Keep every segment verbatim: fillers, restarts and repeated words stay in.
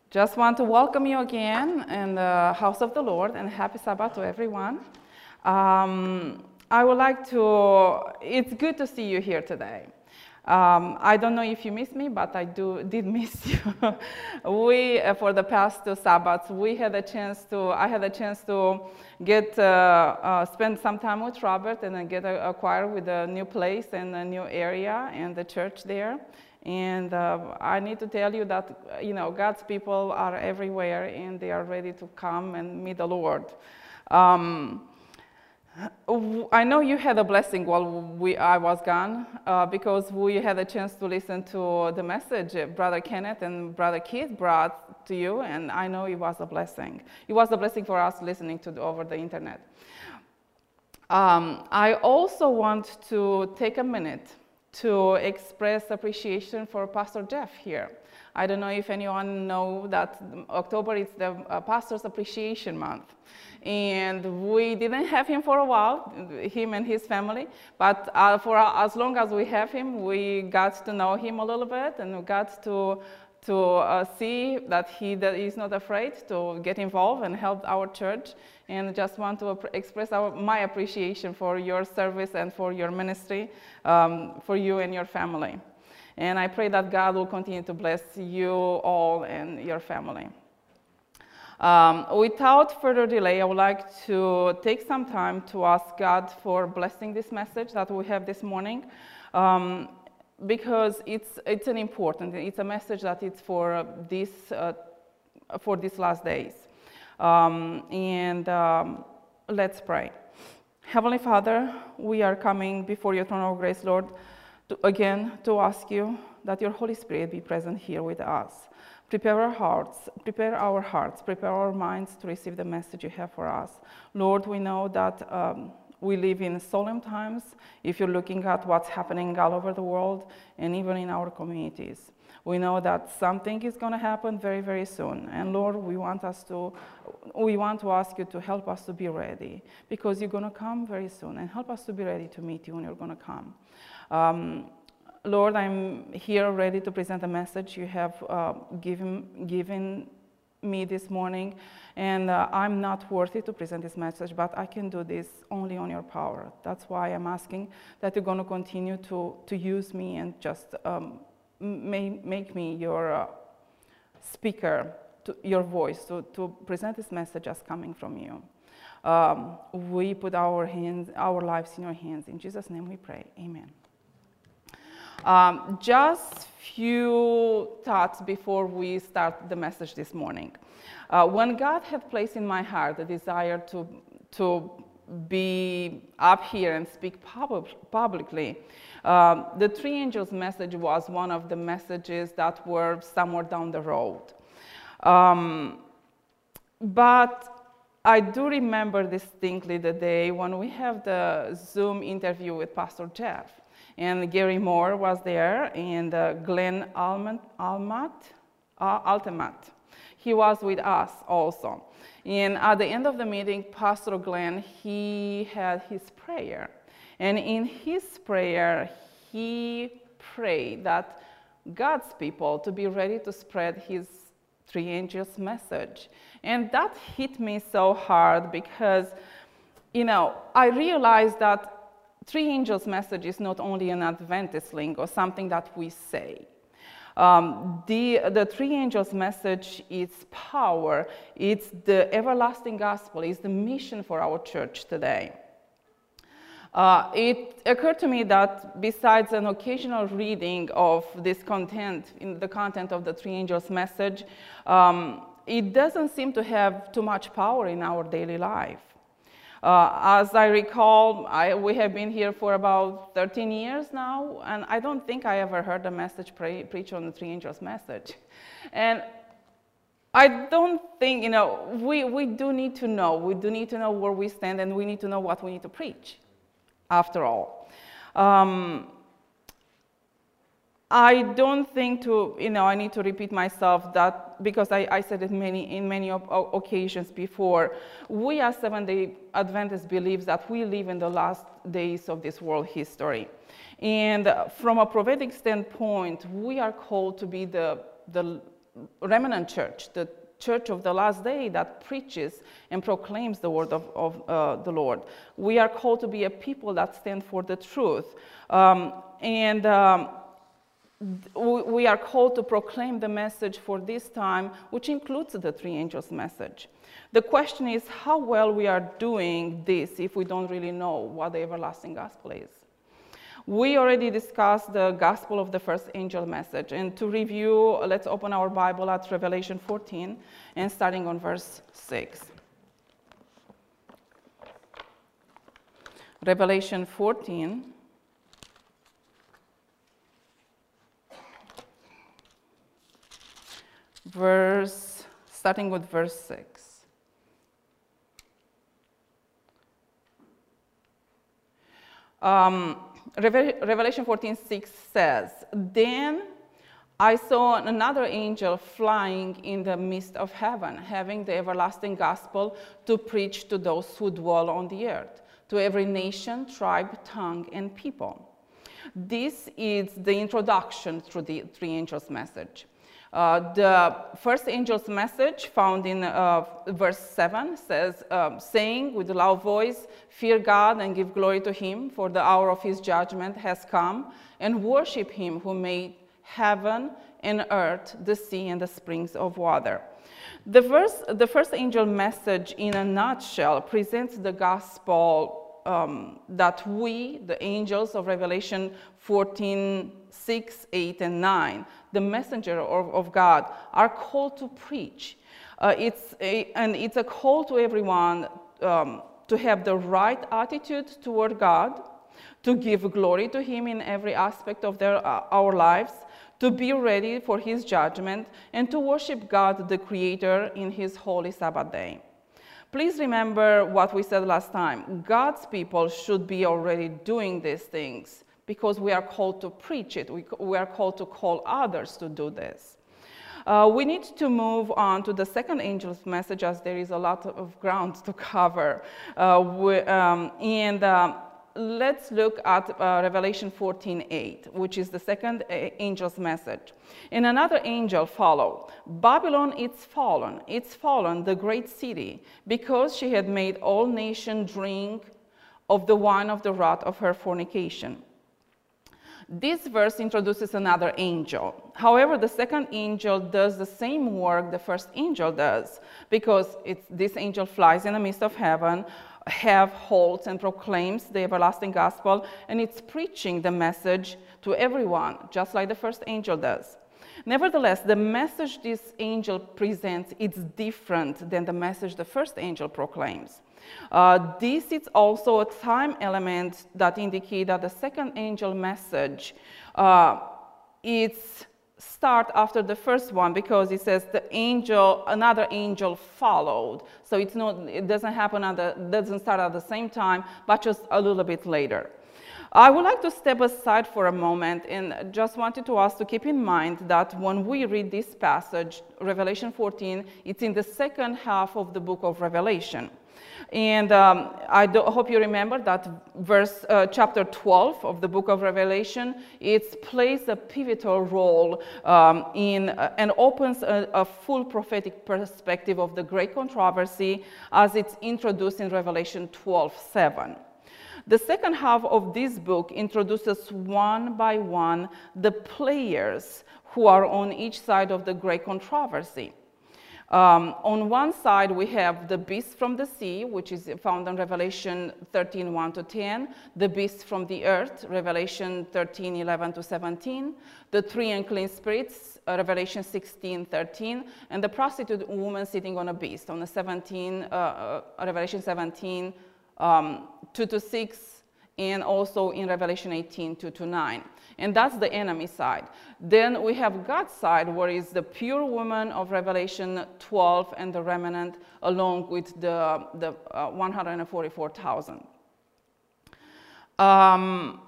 Just want to welcome you again in the house of the Lord, and happy Sabbath to everyone. Um, I would like to, it's good to see you here today. Um, I don't know if you missed me, but I do did miss you. we, uh, for the past two Sabbaths, we had a chance to, I had a chance to get, uh, uh, spend some time with Robert and then get acquired with a new place and a new area and the church there. And uh, I need to tell you that, you know, God's people are everywhere and they are ready to come and meet the Lord. Um, I know you had a blessing while we, I was gone uh, because we had a chance to listen to the message Brother Kenneth and Brother Keith brought to you, and I know it was a blessing. It was a blessing for us listening to the, over the internet. Um, I also want to take a minute to express appreciation for Pastor Jeff here. I don't know if anyone know that October is the uh, Pastor's Appreciation Month. And we didn't have him for a while, him and his family, but uh, for uh, as long as we have him, we got to know him a little bit, and we got to, to uh, see that he that is not afraid to get involved and help our church. And just want to express our, my appreciation for your service and for your ministry, um, for you and your family. And I pray that God will continue to bless you all and your family. Um, without further delay, I would like to take some time to ask God for blessing this message that we have this morning, um, because it's it's an important, it's a message that it's for this uh, for these last days. Um, and um, let's pray. Heavenly Father, we are coming before your throne of grace, Lord, to, again to ask you that your Holy Spirit be present here with us. Prepare our hearts, prepare our hearts, prepare our minds to receive the message you have for us. Lord, we know that um, we live in solemn times if you're looking at what's happening all over the world and even in our communities. We know that something is going to happen very, very soon. And Lord, we want us to, we want to ask you to help us to be ready, because you're going to come very soon, and help us to be ready to meet you when you're going to come. Um, Lord, I'm here ready to present a message you have uh, given, given me this morning, and uh, I'm not worthy to present this message, but I can do this only on your power. That's why I'm asking that you're going to continue to, to use me and just um, may, make me your uh, speaker, to, your voice, to, to present this message as coming from you. Um, we put our hands, our lives in your hands. In Jesus' name we pray. Amen. Um, just few thoughts before we start the message this morning. Uh, when God had placed in my heart the desire to, to be up here and speak pub publicly, um, the three angels message was one of the messages that were somewhere down the road. Um, but I do remember distinctly the day when we have the Zoom interview with Pastor Jeff. And Gary Moore was there, and uh, Glenn Almat, Almat, uh, Altemat. He was with us also. And at the end of the meeting, Pastor Glenn, he had his prayer. And in his prayer, he prayed that God's people to be ready to spread his three angels message. And that hit me so hard because, you know, I realized that three angels message is not only an Adventist link or something that we say. Um, the, the three angels message is power. It's the everlasting gospel. It's the mission for our church today. Uh, it occurred to me that besides an occasional reading of this content, in the content of the three angels message, um, it doesn't seem to have too much power in our daily life. Uh, as I recall, I, we have been here for about thirteen years now, and I don't think I ever heard a message pre preach on the three angels message. And I don't think, you know, we, we do need to know, we do need to know where we stand, and we need to know what we need to preach, after all. Um, I don't think to, you know, I need to repeat myself that, because I, I said it many, in many occasions before, we as Seventh-day Adventists believe that we live in the last days of this world history. And from a prophetic standpoint, we are called to be the, the remnant church, the church of the last day that preaches and proclaims the word of, of uh, the Lord. We are called to be a people that stand for the truth. Um, and um, we are called to proclaim the message for this time, which includes the three angels' message. The question is how well we are doing this if we don't really know what the everlasting gospel is. We already discussed the gospel of the first angel message. And to review, let's open our Bible at Revelation fourteen and starting on verse six. Revelation fourteen. Verse, starting with verse six. Um, Revelation fourteen six says, "Then I saw another angel flying in the midst of heaven, having the everlasting gospel to preach to those who dwell on the earth, to every nation, tribe, tongue, and people." This is the introduction to the three angels' message. Uh, the first angel's message, found in uh, verse seven, says, uh, saying with a loud voice, "Fear God and give glory to him, for the hour of his judgment has come, and worship him who made heaven and earth, the sea, and the springs of water." The, verse, the first angel message, in a nutshell, presents the gospel um, that we, the angels of Revelation fourteen six, eight, and nine, the messenger of, of God, are called to preach. Uh, it's a, and it's a call to everyone um, to have the right attitude toward God, to give glory to him in every aspect of their, uh, our lives, to be ready for his judgment, and to worship God, the Creator, in his holy Sabbath day. Please remember what we said last time. God's people should be already doing these things, because we are called to preach it. We, we are called to call others to do this. Uh, we need to move on to the second angel's message, as there is a lot of ground to cover. Uh, we, um, and um, let's look at uh, Revelation fourteen eight, which is the second angel's message. And another angel followed. "Babylon is fallen, it's fallen, the great city, because she had made all nations drink of the wine of the wrath of her fornication." This verse introduces another angel. However, the second angel does the same work the first angel does, because it's, this angel flies in the midst of heaven, have holds and proclaims the everlasting gospel, and it's preaching the message to everyone, just like the first angel does. Nevertheless, the message this angel presents is different than the message the first angel proclaims. Uh, this is also a time element that indicates that the second angel message uh, is start after the first one, because it says the angel, another angel followed. So it's not, it doesn't happen at the, doesn't start at the same time, but just a little bit later. I would like to step aside for a moment and just wanted to ask to keep in mind that when we read this passage, Revelation fourteen, it's in the second half of the book of Revelation. And um, I do, hope you remember that verse, uh, chapter twelve of the book of Revelation, it plays a pivotal role um, in uh, and opens a, a full prophetic perspective of the great controversy as it's introduced in Revelation twelve seven. The second half of this book introduces one by one the players who are on each side of the great controversy. Um, on one side, we have the beast from the sea, which is found in Revelation thirteen one to ten, the beast from the earth, Revelation thirteen eleven to seventeen, the three unclean spirits, uh, Revelation sixteen thirteen, and the prostitute woman sitting on a beast, on the seventeen, uh, uh, Revelation seventeen, um, two to six, and also in Revelation eighteen two to nine. And that's the enemy side. Then we have God's side, where is the pure woman of Revelation twelve and the remnant, along with the, the uh, one hundred forty-four thousand. Um,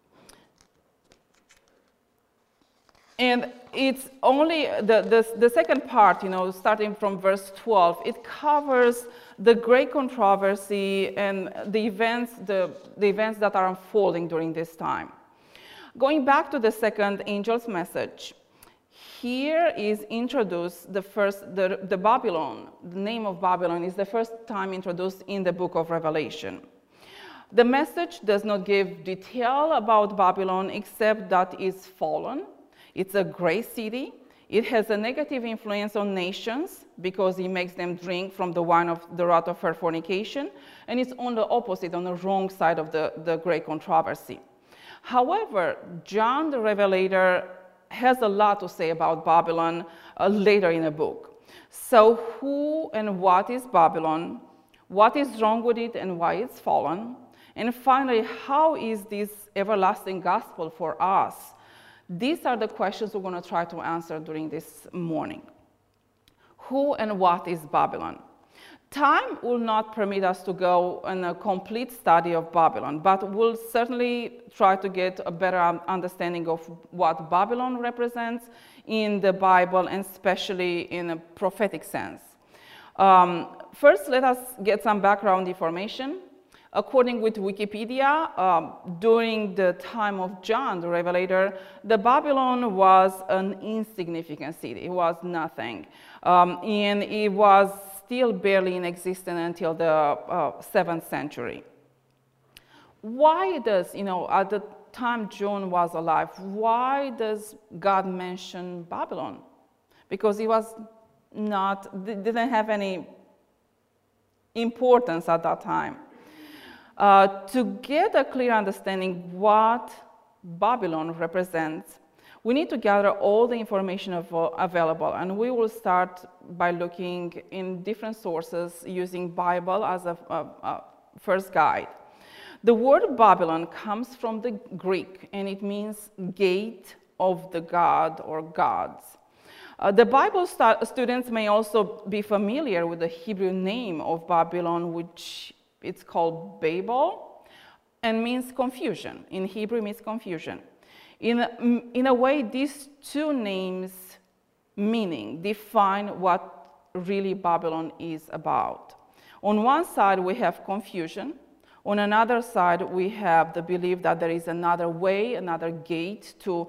and it's only the, the, the second part, you know, starting from verse twelve, it covers the great controversy and the events, the, the events that are unfolding during this time. Going back to the second angel's message, here is introduced the first, the, the Babylon, the name of Babylon is the first time introduced in the book of Revelation. The message does not give detail about Babylon except that it's fallen. It's a great city. It has a negative influence on nations because it makes them drink from the wine of the wrath of her fornication, and it's on the opposite, on the wrong side of the, the great controversy. However, John the Revelator has a lot to say about Babylon uh, later in the book. So who and what is Babylon? What is wrong with it and why it's fallen? And finally, how is this everlasting gospel for us? These are the questions we're going to try to answer during this morning. Who and what is Babylon? Time will not permit us to go on a complete study of Babylon, but we'll certainly try to get a better understanding of what Babylon represents in the Bible, and especially in a prophetic sense. Um, first, let us get some background information. According with Wikipedia, um, during the time of John the Revelator, the Babylon was an insignificant city. It was nothing. Um, and it was still barely in existence until the uh, seventh century. Why does, you know, at the time John was alive, why does God mention Babylon? Because it was not, didn't have any importance at that time. Uh, to get a clear understanding what Babylon represents, we need to gather all the information av available, and we will start by looking in different sources using Bible as a, a, a first guide. The word Babylon comes from the Greek, and it means gate of the god or gods. Uh, the Bible stu students may also be familiar with the Hebrew name of Babylon, which it's called Babel, and means confusion. In Hebrew, it means confusion. In a, in a way, these two names' meaning define what really Babylon is about. On one side, we have confusion. On another side, we have the belief that there is another way, another gate to,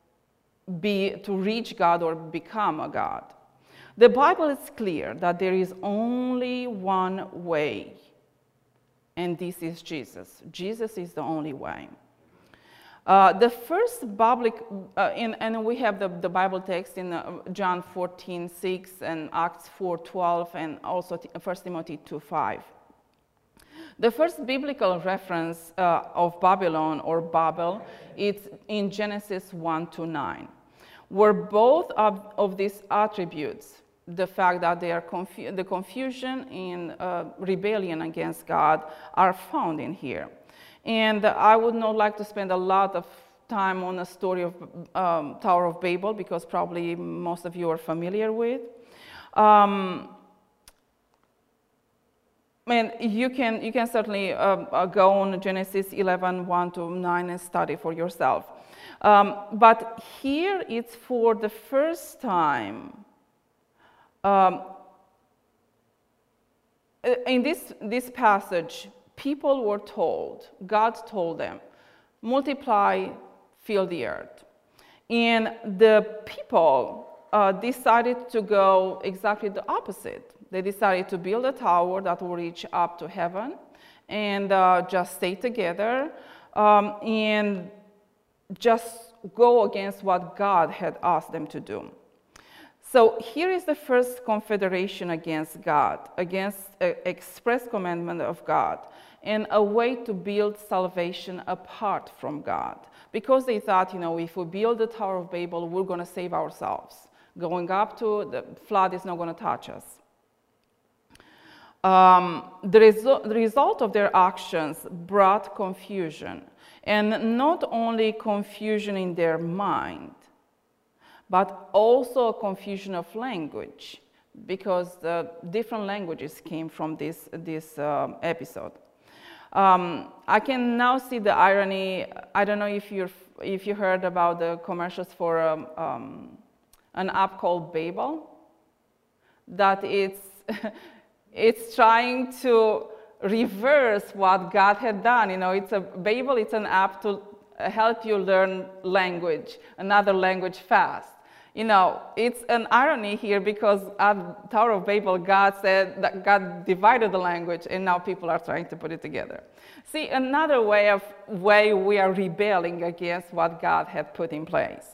be, to reach God or become a God. The Bible is clear that there is only one way, and this is Jesus. Jesus is the only way. Uh, the first public, uh, in, and we have the, the Bible text in uh, John fourteen six and Acts four twelve and also First Timothy two five. The first biblical reference uh, of Babylon or Babel is in Genesis one to nine, where both of, of these attributes, the fact that they are confu the confusion and uh, rebellion against God, are found in here. And I would not like to spend a lot of time on the story of um, Tower of Babel, because probably most of you are familiar with. Um, and you can, you can certainly uh, uh, go on Genesis eleven, one to nine and study for yourself. Um, but here it's for the first time. Um, in this, this passage, people were told, God told them, multiply, fill the earth. And the people uh, decided to go exactly the opposite. They decided to build a tower that will reach up to heaven and uh, just stay together um, and just go against what God had asked them to do. So here is the first confederation against God, against an express commandment of God, and a way to build salvation apart from God. Because they thought, you know, if we build the Tower of Babel, we're going to save ourselves. Going up to the flood is not going to touch us. Um, the, resu the result of their actions brought confusion, and not only confusion in their mind, but also a confusion of language, because the different languages came from this, this um, episode. Um, I can now see the irony. I don't know if, you're, if you heard about the commercials for um, um, an app called Babel, that it's, it's trying to reverse what God had done. You know, it's a, Babel, it's an app to help you learn language, another language fast. You know, it's an irony here because at Tower of Babel, God said that God divided the language, and now people are trying to put it together. See, another way of way we are rebelling against what God had put in place.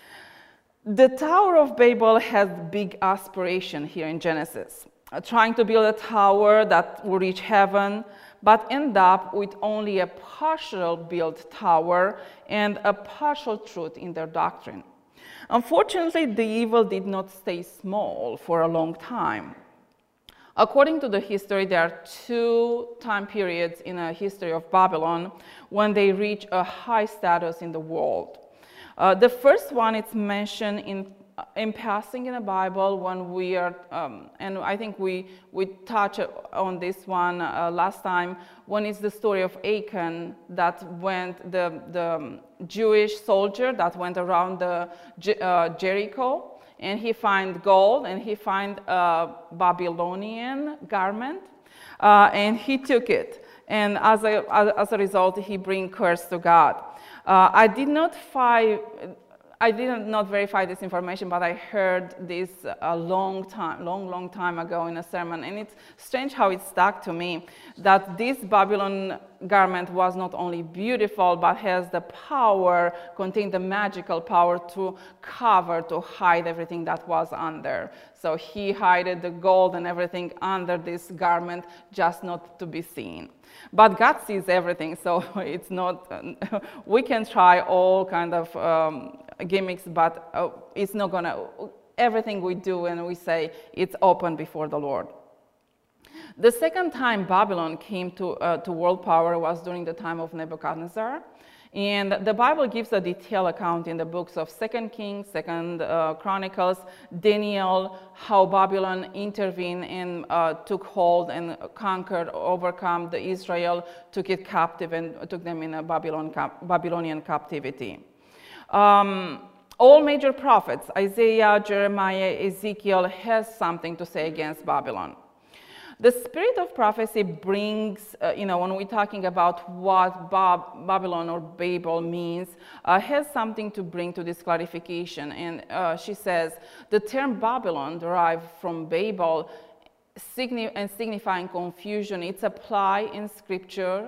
The Tower of Babel has big aspiration here in Genesis, uh, trying to build a tower that will reach heaven, but end up with only a partial built tower and a partial truth in their doctrine. Unfortunately, the evil did not stay small for a long time. According to the history, there are two time periods in the history of Babylon when they reach a high status in the world. Uh, the first one is mentioned in, in passing in the Bible when we are, um, and I think we, we touched on this one uh, last time, when it's the story of Achan that went, the, the Jewish soldier that went around the uh, Jericho, and he find gold, and he find a Babylonian garment, uh, and he took it. And as a, as a result, he bring curse to God. Uh, I did not find, I did not verify this information, but I heard this a long time, long, long time ago in a sermon, and it's strange how it stuck to me, that this Babylon garment was not only beautiful, but has the power, contained the magical power to cover, to hide everything that was under. So he hid the gold and everything under this garment, just not to be seen. But God sees everything, so it's not, uh, we can try all kind of um, gimmicks, but uh, it's not gonna, everything we do and we say, it's open before the Lord. The second time Babylon came to, uh, to world power was during the time of Nebuchadnezzar. And the Bible gives a detailed account in the books of Second Kings, Second uh, Chronicles, Daniel, how Babylon intervened and uh, took hold and conquered, overcome the Israel, took it captive and took them in a Babylon cap Babylonian captivity. Um, all major prophets, Isaiah, Jeremiah, Ezekiel, has something to say against Babylon. The spirit of prophecy brings, uh, you know, when we're talking about what Bab Babylon or Babel means, uh, has something to bring to this clarification. And uh, she says, the term Babylon derived from Babel signi and signifying confusion. It's applied in scripture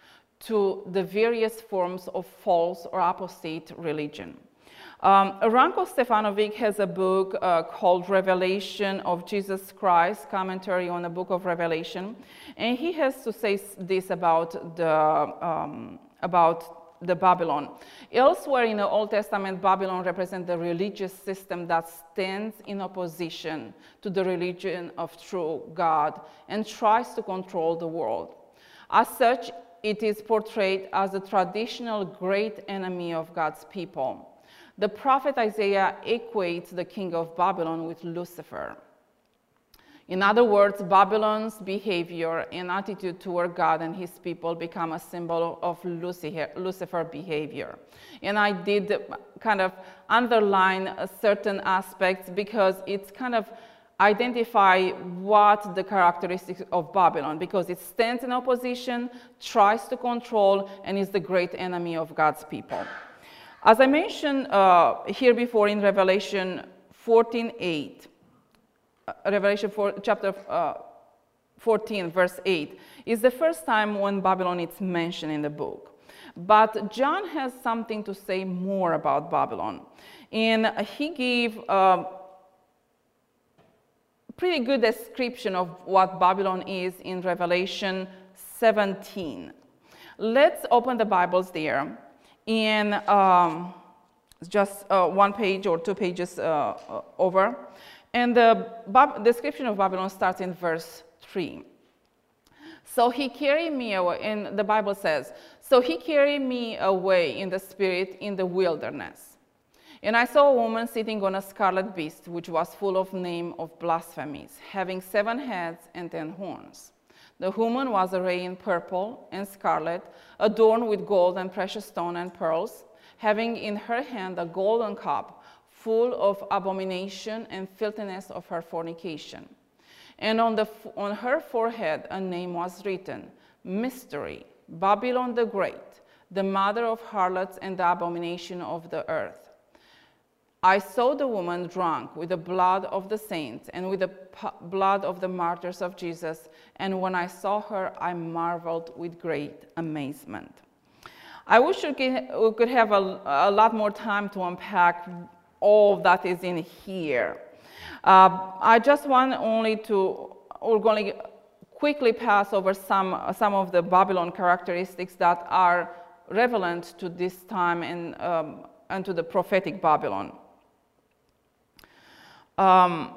to the various forms of false or apostate religion. Um, Ranko Stefanovic has a book uh, called Revelation of Jesus Christ, commentary on the book of Revelation, and he has to say this about the, um, about the Babylon. Elsewhere in the Old Testament, Babylon represents the religious system that stands in opposition to the religion of true God and tries to control the world. As such, it is portrayed as the traditional great enemy of God's people. The prophet Isaiah equates the king of Babylon with Lucifer. In other words, Babylon's behavior and attitude toward God and his people become a symbol of Lucifer, Lucifer behavior. And I did kind of underline certain aspects because it's kind of identify what the characteristics of Babylon, because it stands in opposition, tries to control, and is the great enemy of God's people. As I mentioned uh, here before in Revelation fourteen eight, uh, Revelation four, chapter uh, fourteen, verse eight, is the first time when Babylon is mentioned in the book. But John has something to say more about Babylon. And he gave a pretty good description of what Babylon is in Revelation seventeen. Let's open the Bibles there. In um, just uh, one page or two pages uh, uh, over. And the Bab description of Babylon starts in verse three. So he carried me away, and the Bible says, so he carried me away in the spirit in the wilderness. And I saw a woman sitting on a scarlet beast, which was full of name of blasphemies, having seven heads and ten horns. The woman was arrayed in purple and scarlet, adorned with gold and precious stone and pearls, having in her hand a golden cup full of abomination and filthiness of her fornication. And on, the, on her forehead a name was written, Mystery, Babylon the Great, the mother of harlots and the abomination of the earth. I saw the woman drunk with the blood of the saints and with the blood of the martyrs of Jesus, and when I saw her, I marveled with great amazement. I wish we could have a, a lot more time to unpack all that is in here. Uh, I just want only to, we're going to quickly pass over some, some of the Babylon characteristics that are relevant to this time and, um, and to the prophetic Babylon. Um,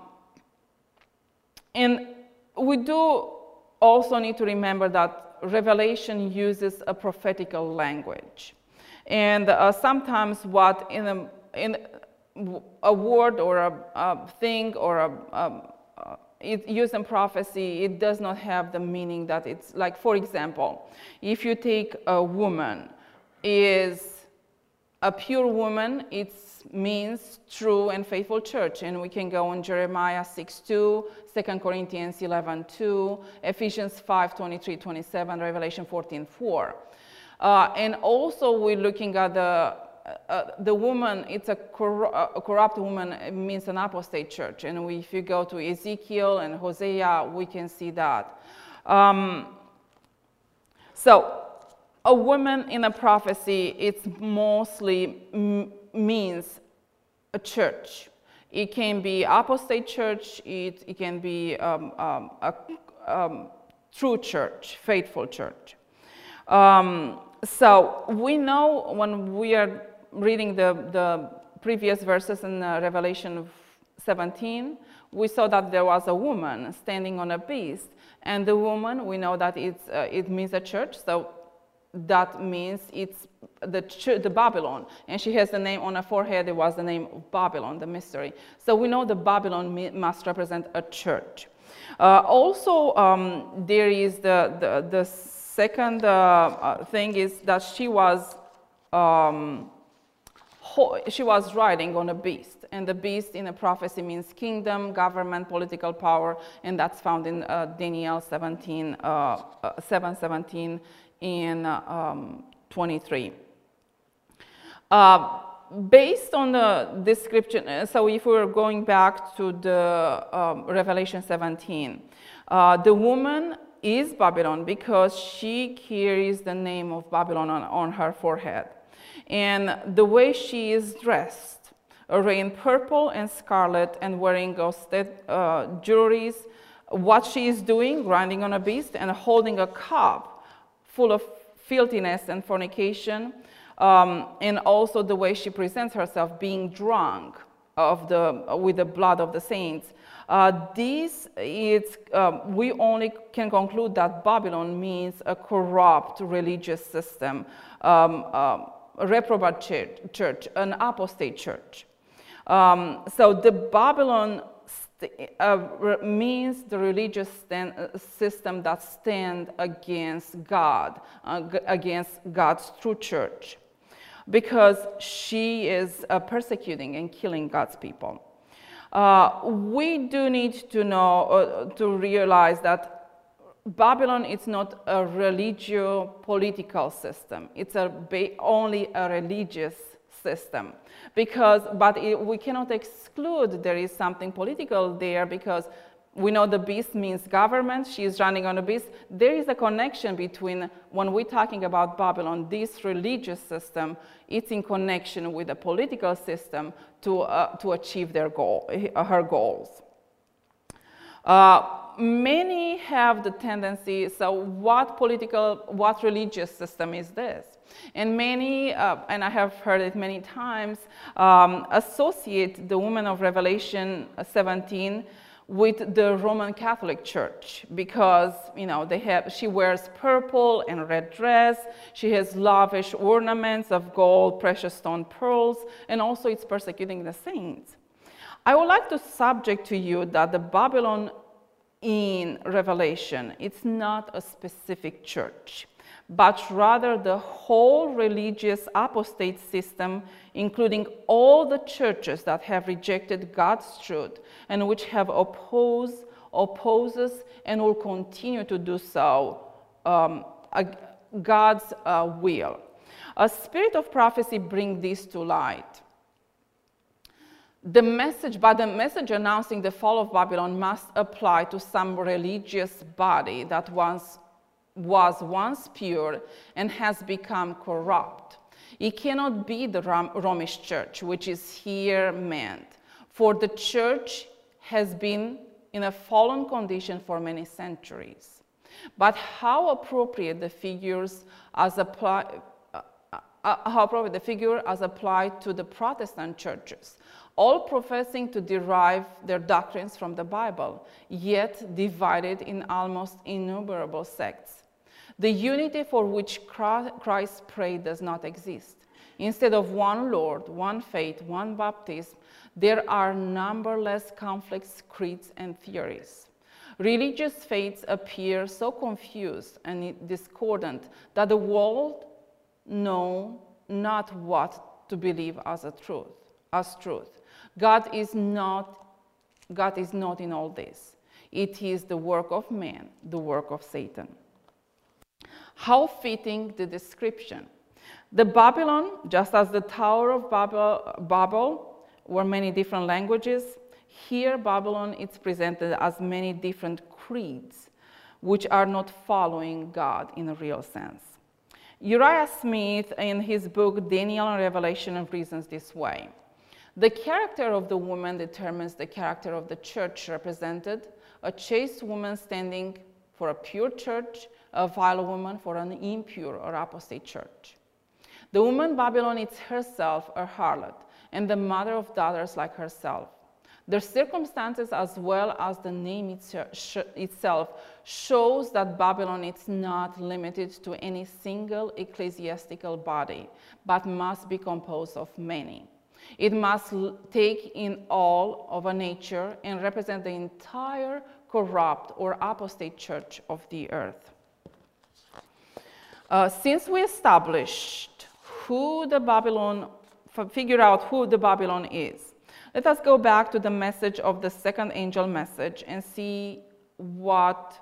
and we do also need to remember that Revelation uses a prophetical language. And uh, sometimes what in a, in a word or a, a thing or a, a, a it used in prophecy, it does not have the meaning that it's like, for example, if you take a woman, is a pure woman, it means true and faithful church. And we can go on Jeremiah six two, Second Corinthians eleven two, Ephesians five twenty-three twenty-seven, Revelation fourteen four. Uh, and also we're looking at the, uh, the woman, it's a, cor a corrupt woman, it means an apostate church. And we, if you go to Ezekiel and Hosea, we can see that. Um, so, a woman in a prophecy, it's mostly m means a church. It can be apostate church, it, it can be um, um, a um, true church, faithful church. Um, so we know when we are reading the, the previous verses in uh, Revelation seventeen, we saw that there was a woman standing on a beast, and the woman, we know that it's, uh, it means a church, so that means it's the, the Babylon, and she has the name on her forehead. It was the name of Babylon, the mystery. So we know the Babylon must represent a church. Uh, also, um, there is the, the, the second uh, uh, thing is that she was, um, she was riding on a beast, and the beast in a prophecy means kingdom, government, political power, and that's found in uh, Daniel seventeen, uh, uh, seven seventeen. In uh, um, twenty-three. Uh, based on the description, so if we were going back to the um, Revelation seventeen, uh, the woman is Babylon because she carries the name of Babylon on, on her forehead. And the way she is dressed, arrayed in purple and scarlet and wearing ghosted uh, jewelries, what she is doing, riding on a beast and holding a cup full of filthiness and fornication, um, and also the way she presents herself, being drunk of the, with the blood of the saints. Uh, this is, um, we only can conclude that Babylon means a corrupt religious system, um, um, a reprobate church, church, an apostate church. Um, so the Babylon Uh, means the religious stand, uh, system that stands against God, uh, against God's true church, because she is uh, persecuting and killing God's people. Uh, we do need to know, uh, to realize that Babylon is not a religio-political system. It's a only a religious system. Because, but it, we cannot exclude there is something political there, because we know the beast means government, she is running on a beast. There is a connection between, when we're talking about Babylon, this religious system, it's in connection with the political system to, uh, to achieve their goal, her goals. Uh, many have the tendency, so what political, what religious system is this? And many, uh, and I have heard it many times, um, associate the woman of Revelation seventeen with the Roman Catholic Church, because, you know, they have, she wears purple and red dress, she has lavish ornaments of gold, precious stone, pearls, and also it's persecuting the saints. I would like to subject to you that the Babylon in Revelation, it's not a specific church, but rather the whole religious apostate system, including all the churches that have rejected God's truth and which have opposed, opposes, and will continue to do so, um, God's uh, will. A spirit of prophecy brings this to light. the message, but the message announcing the fall of Babylon must apply to some religious body that once was once pure and has become corrupt. It cannot be the Romish church, which is here meant, for the church has been in a fallen condition for many centuries. But how appropriate the figures as apply, uh, uh, how appropriate the figure as applied to the Protestant churches, all professing to derive their doctrines from the Bible, yet divided in almost innumerable sects. The unity for which Christ prayed does not exist. Instead of one Lord, one faith, one baptism, there are numberless conflicts, creeds, and theories. Religious faiths appear so confused and discordant that the world knows not what to believe as a truth, as truth. God is not, God is not in all this. It is the work of man, the work of Satan. How fitting the description. The Babylon, just as the Tower of Babel, Babel were many different languages, here Babylon is presented as many different creeds, which are not following God in a real sense. Uriah Smith, in his book Daniel and Revelation, reasons this way. The character of the woman determines the character of the church represented, a chaste woman standing for a pure church, a vile woman for an impure or apostate church. The woman Babylon is herself a harlot, and the mother of daughters like herself. The circumstances as well as the name itself shows that Babylon is not limited to any single ecclesiastical body, but must be composed of many. It must take in all of a nature and represent the entire corrupt or apostate church of the earth. Uh, since we established who the Babylon, figure out who the Babylon is, let us go back to the message of the second angel message and see what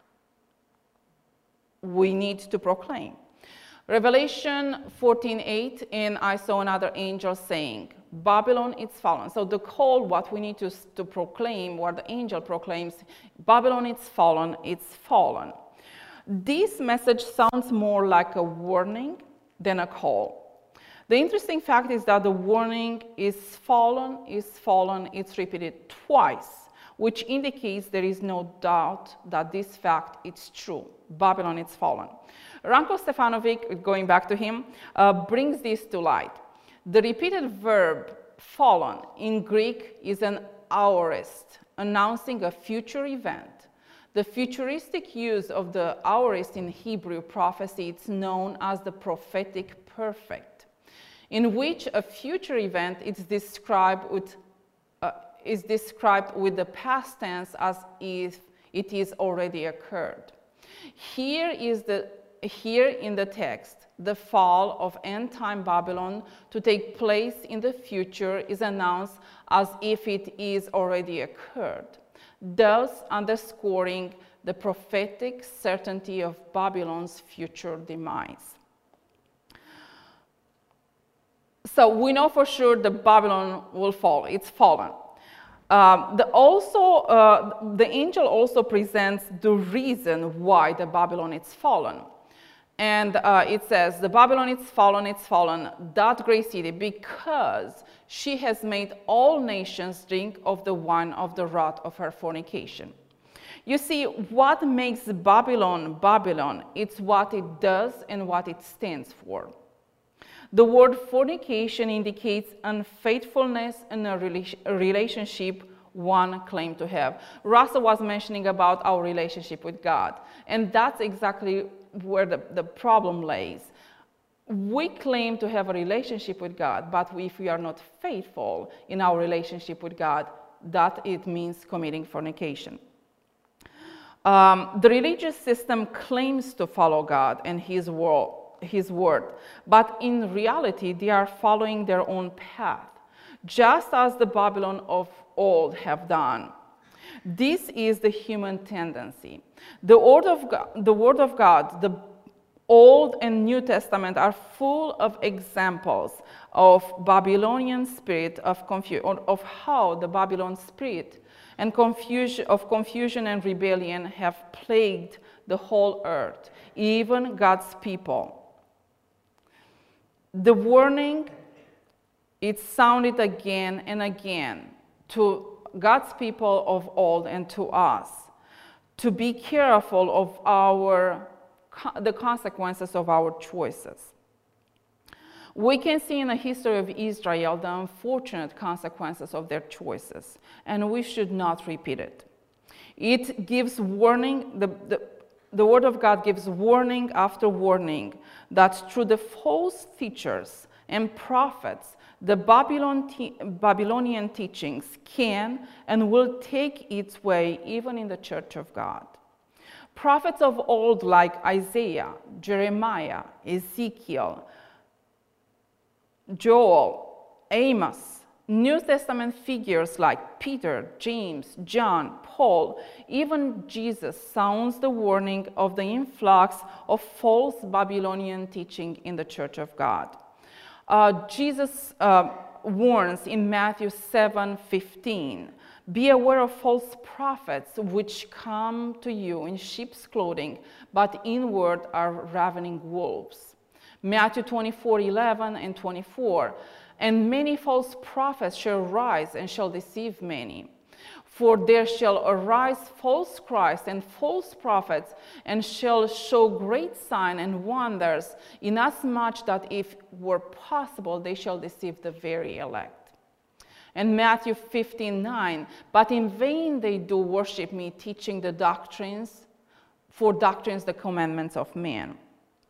we need to proclaim. Revelation fourteen eight, and I saw another angel saying, Babylon is fallen. So the call, what we need to, to proclaim, what the angel proclaims, Babylon is fallen, it's fallen. This message sounds more like a warning than a call. The interesting fact is that the warning is fallen, is fallen, it's repeated twice, which indicates there is no doubt that this fact is true. Babylon is fallen. Ranko Stefanovic, going back to him, uh, brings this to light. The repeated verb fallen in Greek is an aorist, announcing a future event. The futuristic use of the aorist in Hebrew prophecy is known as the prophetic perfect, in which a future event is described with, uh, is described with the past tense as if it is already occurred. Here is the Here in the text, the fall of end-time Babylon to take place in the future is announced as if it is already occurred, thus underscoring the prophetic certainty of Babylon's future demise. So we know for sure that Babylon will fall. It's fallen. Um, the, also, uh, the angel also presents the reason why the Babylon is fallen. And uh, it says, the Babylon is fallen, it's fallen, that great city, because she has made all nations drink of the wine of the wrath of her fornication. You see, what makes Babylon Babylon, it's what it does and what it stands for. The word fornication indicates unfaithfulness in a relationship one claimed to have. Russell was mentioning about our relationship with God, and that's exactly where the, the problem lays. We claim to have a relationship with God, but if we are not faithful in our relationship with God, that it means committing fornication. Um, the religious system claims to follow God and His word, His word, but in reality, they are following their own path, just as the Babylon of old have done. This is the human tendency. The word of God, the word of God, the Old and New Testament are full of examples of Babylonian spirit of confusion, of how the Babylon spirit and confusion of confusion and rebellion have plagued the whole earth, even God's people. The warning, it sounded again and again to God's people of old and to us to be careful of our the consequences of our choices. We can see in the history of Israel the unfortunate consequences of their choices, and we should not repeat it. It gives warning, the, the, the Word of God gives warning after warning that through the false teachers and prophets, the Babylon te Babylonian teachings can and will take its way even in the Church of God. Prophets of old like Isaiah, Jeremiah, Ezekiel, Joel, Amos, New Testament figures like Peter, James, John, Paul, even Jesus sounds the warning of the influx of false Babylonian teaching in the Church of God. Uh, Jesus uh, warns in Matthew seven fifteen, "Be aware of false prophets which come to you in sheep's clothing, but inward are ravening wolves." Matthew twenty-four eleven and twenty-four, "And many false prophets shall rise and shall deceive many. For there shall arise false Christs and false prophets, and shall show great signs and wonders, inasmuch that if were possible, they shall deceive the very elect." And Matthew fifteen nine, "But in vain they do worship me, teaching the doctrines, for doctrines the commandments of men."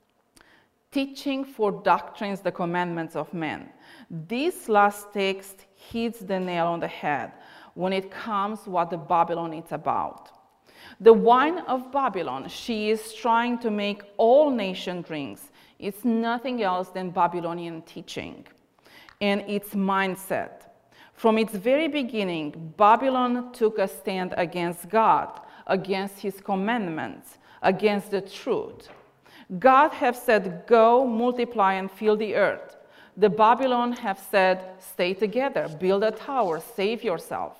Teaching for doctrines the commandments of men. This last text hits the nail on the head when it comes what the Babylon is about. The wine of Babylon she is trying to make all nations drink. It's nothing else than Babylonian teaching and its mindset. From its very beginning, Babylon took a stand against God, against his commandments, against the truth. God have said, "Go, multiply, and fill the earth." The Babylon have said, "Stay together, build a tower, save yourself."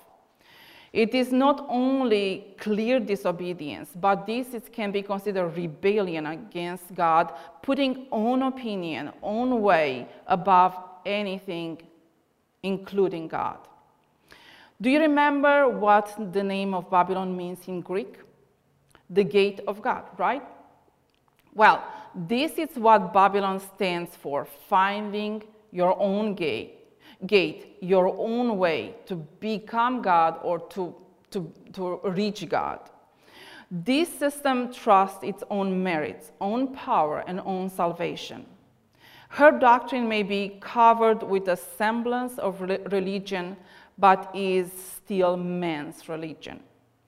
It is not only clear disobedience, but this is, can be considered rebellion against God, putting own opinion, own way above anything, including God. Do you remember what the name of Babylon means in Greek? The gate of God, right? Well, this is what Babylon stands for: finding your own gate, gate, your own way to become God or to, to, to reach God. This system trusts its own merits, own power, and own salvation. Her doctrine may be covered with a semblance of religion, but is still man's religion.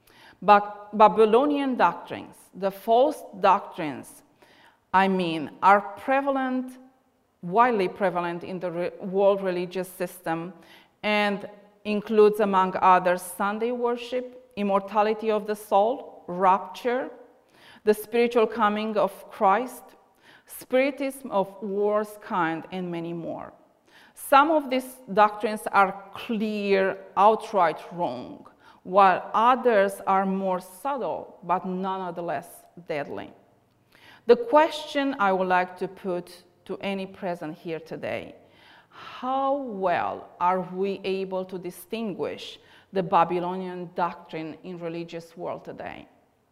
But Babylonian doctrines, the false doctrines, I mean, are prevalent, widely prevalent in the re world religious system, and includes, among others, Sunday worship, immortality of the soul, rapture, the spiritual coming of Christ, spiritism of worst kind, and many more. Some of these doctrines are clear, outright wrong, while others are more subtle, but nonetheless deadly. The question I would like to put to any present here today: how well are we able to distinguish the Babylonian doctrine in religious world today?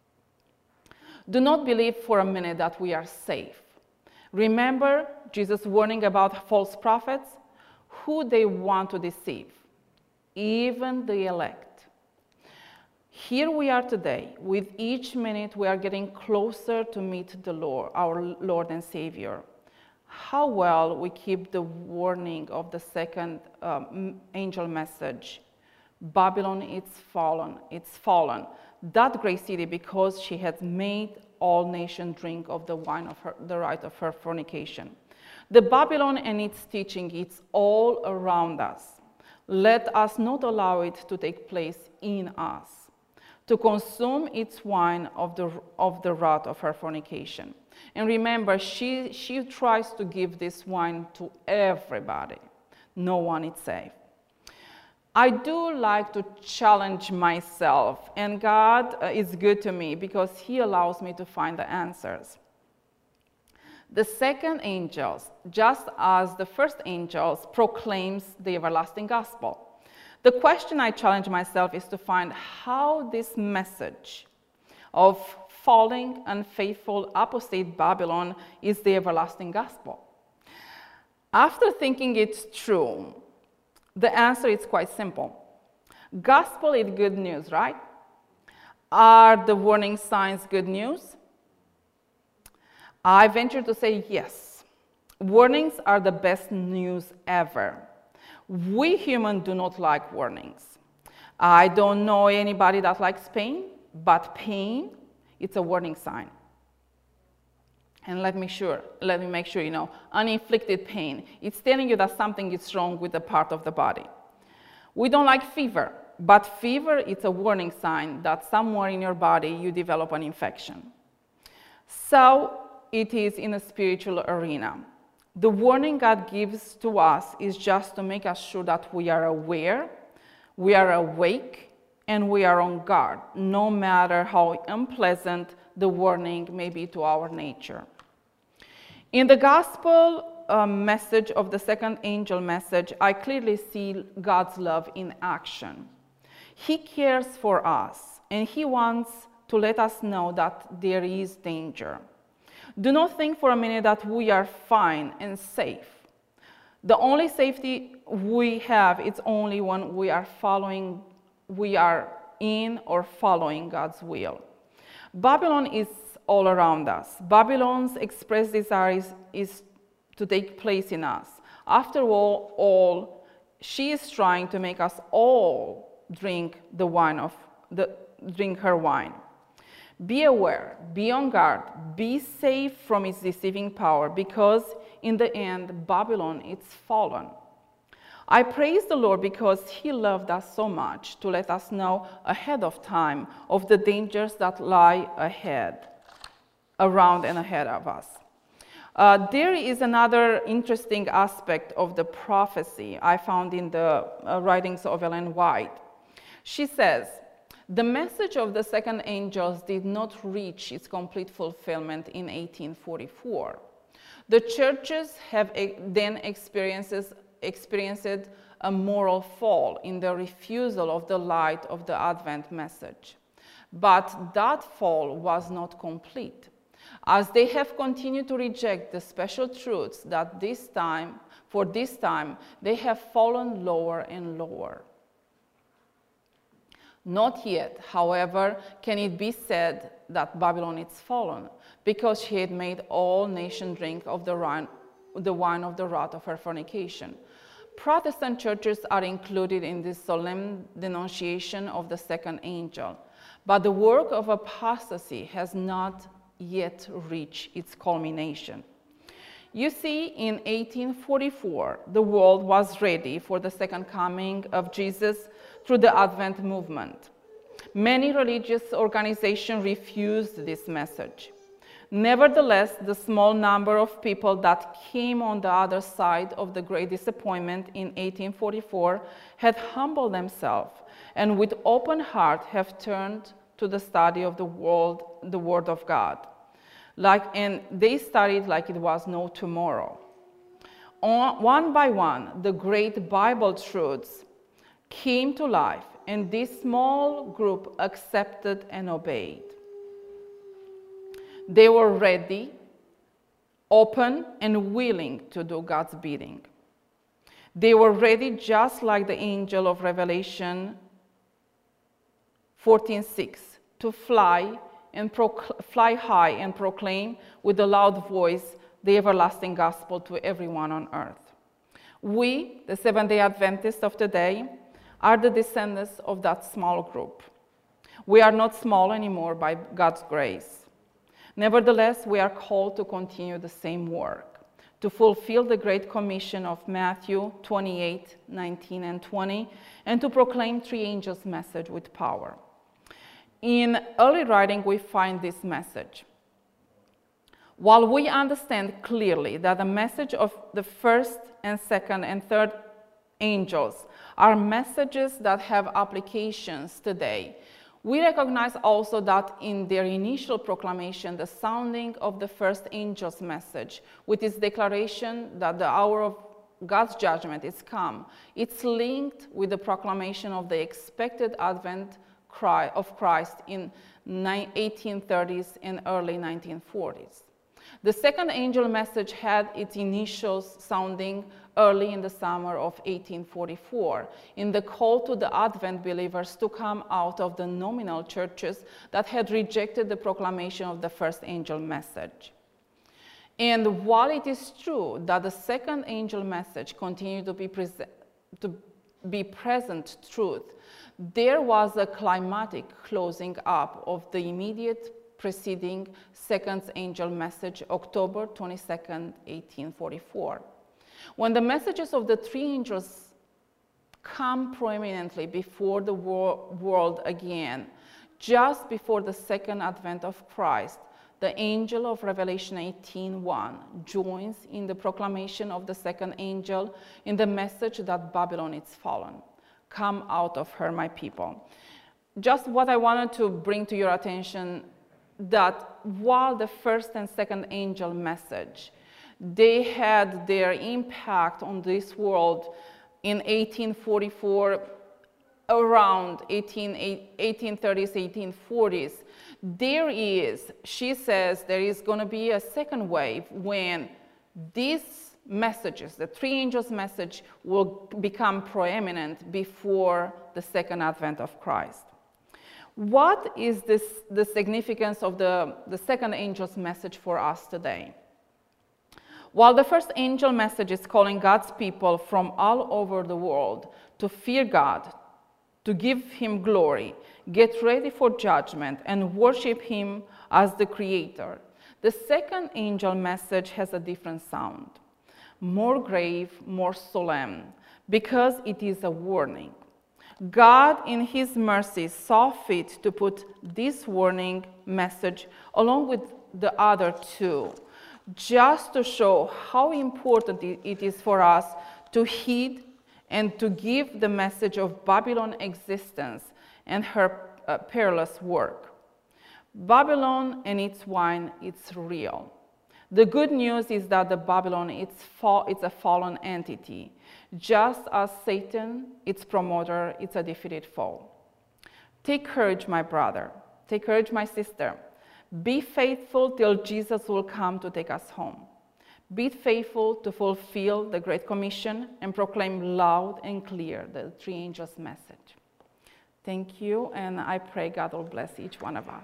Do not believe for a minute that we are safe. Remember Jesus' warning about false prophets? Who they want to deceive? Even the elect. Here we are today. With each minute we are getting closer to meet the Lord, our Lord and Savior. How well we keep the warning of the second um, angel message. Babylon is fallen, it's fallen. That great city, because she has made all nations drink of the wine of her, the right of her fornication. The Babylon and its teaching, it's all around us. Let us not allow it to take place in us, to consume its wine of the, of the wrath of her fornication. And remember, she, she tries to give this wine to everybody. No one is safe. I do like to challenge myself, and God uh, is good to me because He allows me to find the answers. The second angel, just as the first angel, proclaims the everlasting gospel. The question I challenge myself is to find how this message of falling, unfaithful, apostate Babylon is the everlasting gospel. After thinking it's true, the answer is quite simple. Gospel is good news, right? Are the warning signs good news? I venture to say yes. Warnings are the best news ever. We humans do not like warnings. I don't know anybody that likes pain, but pain, it's a warning sign. And let me sure, let me make sure you know, uninflicted pain, it's telling you that something is wrong with a part of the body. We don't like fever, but fever is a warning sign that somewhere in your body you develop an infection. So it is in a spiritual arena. The warning God gives to us is just to make us sure that we are aware, we are awake, and we are on guard, no matter how unpleasant the warning may be to our nature. In the gospel uh, message of the second angel message, I clearly see God's love in action. He cares for us, and He wants to let us know that there is danger. Do not think for a minute that we are fine and safe. The only safety we have is only when we are following, we are in or following God's will. Babylon is all around us. Babylon's express desire is, is to take place in us. After all, all, she is trying to make us all drink the wine of the drink her wine. Be aware, be on guard, be safe from its deceiving power, because in the end, Babylon is fallen. I praise the Lord because He loved us so much to let us know ahead of time of the dangers that lie ahead, around and ahead of us. Uh, there is another interesting aspect of the prophecy I found in the uh, writings of Ellen White. She says, the message of the second angels did not reach its complete fulfillment in eighteen forty-four. The churches have then experienced, experienced a moral fall in the refusal of the light of the Advent message. But that fall was not complete, as they have continued to reject the special truths that this time, for this time, they have fallen lower and lower. Not yet, however, can it be said that Babylon is fallen, because she had made all nations drink of the wine, the wine of the wrath of her fornication. Protestant churches are included in this solemn denunciation of the second angel, but the work of apostasy has not yet reached its culmination. You see, in eighteen forty-four, the world was ready for the second coming of Jesus through the Advent movement. Many religious organizations refused this message. Nevertheless, the small number of people that came on the other side of the great disappointment in eighteen forty-four had humbled themselves and with open heart have turned to the study of the world, the Word of God. Like, and they studied like it was no tomorrow. On, one by one, the great Bible truths came to life, and this small group accepted and obeyed. They were ready, open, and willing to do God's bidding. They were ready just like the angel of Revelation fourteen six, to fly and fly high and proclaim with a loud voice the everlasting gospel to everyone on earth. We, the Seventh-day Adventists of today, are the descendants of that small group. We are not small anymore by God's grace. Nevertheless, we are called to continue the same work, to fulfill the Great Commission of Matthew twenty-eight, nineteen, and twenty, and to proclaim three angels' message with power. In early writing, we find this message. While we understand clearly that the message of the first and second and third angels are messages that have applications today, we recognize also that in their initial proclamation, the sounding of the first angel's message, with its declaration that the hour of God's judgment is come, it's linked with the proclamation of the expected advent of Christ in eighteen thirties and early nineteen forties. The second angel message had its initials sounding early in the summer of eighteen forty-four, in the call to the Advent believers to come out of the nominal churches that had rejected the proclamation of the first angel message. And while it is true that the second angel message continued to be, pre- to be present truth, there was a climatic closing up of the immediate preceding second angel message, October twenty-second, eighteen forty-four. When the messages of the three angels come prominently before the wor- world again, just before the second advent of Christ, the angel of Revelation eighteen one joins in the proclamation of the second angel in the message that Babylon is fallen. Come out of her, my people. Just what I wanted to bring to your attention, that while the first and second angel message, they had their impact on this world in eighteen forty-four, around eighteen thirties, eighteen forties, there is, she says, there is going to be a second wave when these messages, the three angels' message, will become prominent before the second advent of Christ. What is this, the significance of the, the second angel's message for us today? While the first angel message is calling God's people from all over the world to fear God, to give him glory, get ready for judgment, and worship him as the creator, the second angel message has a different sound, more grave, more solemn, because it is a warning. God, in his mercy, saw fit to put this warning message along with the other two, just to show how important it is for us to heed and to give the message of Babylon's existence and her uh, perilous work. Babylon and its wine, it's real. The good news is that the Babylon, it's, fa- it's a fallen entity. Just as Satan, its promoter, it's a defeated foe. Take courage, my brother. Take courage, my sister. Be faithful till Jesus will come to take us home. Be faithful to fulfill the Great Commission and proclaim loud and clear the three angels' message. Thank you, and I pray God will bless each one of us.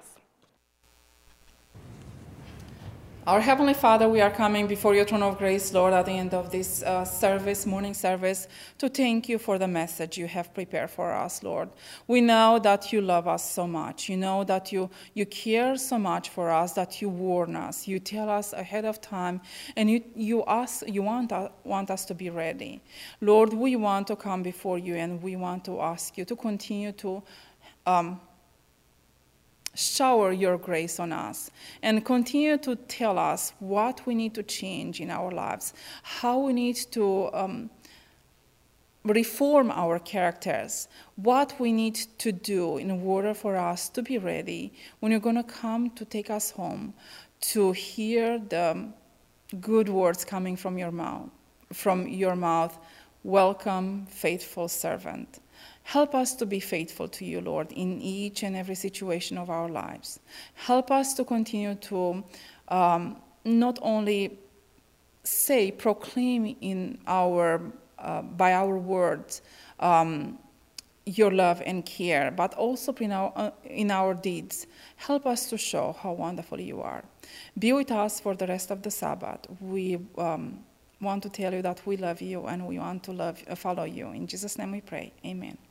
Our Heavenly Father, we are coming before your throne of grace, Lord, at the end of this uh, service, morning service, to thank you for the message you have prepared for us, Lord. We know that you love us so much. You know that you, you care so much for us, that you warn us. You tell us ahead of time, and you, you, ask, you want, uh, want us to be ready. Lord, we want to come before you, and we want to ask you to continue to um, shower your grace on us and continue to tell us what we need to change in our lives, how we need to um, reform our characters, what we need to do in order for us to be ready when you're going to come to take us home, to hear the good words coming from your mouth, from your mouth, welcome, faithful servant. Help us to be faithful to you, Lord, in each and every situation of our lives. Help us to continue to um, not only say, proclaim in our, uh, by our words, um, your love and care, but also in our, uh, in our deeds. Help us to show how wonderful you are. Be with us for the rest of the Sabbath. We um, want to tell you that we love you and we want to love, uh, follow you. In Jesus' name we pray. Amen.